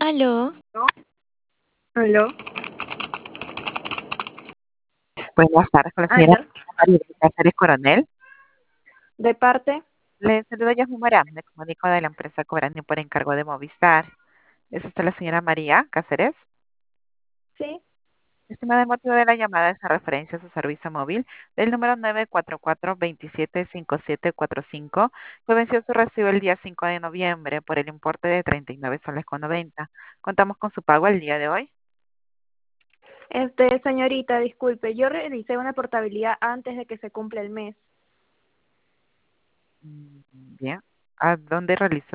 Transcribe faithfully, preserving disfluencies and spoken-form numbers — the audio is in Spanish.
Aló, Aló, Buenas tardes, con la señora aló, María Cáceres Coronel. de parte, Le saludo Yasmin Morán, me comunico de la empresa Cobrani por encargo de Movistar. ¿Es usted la señora María Cáceres? sí, Estimada, el motivo de la llamada es a referencia a su servicio móvil del número nueve cuatro cuatro dos siete cinco siete cuatro cinco, que venció su recibo el día cinco de noviembre por el importe de treinta y nueve soles con noventa. ¿Contamos con su pago el día de hoy? este, señorita, disculpe, yo realicé una portabilidad antes de que se cumpla el mes. Mm, Bien. ¿A dónde realizó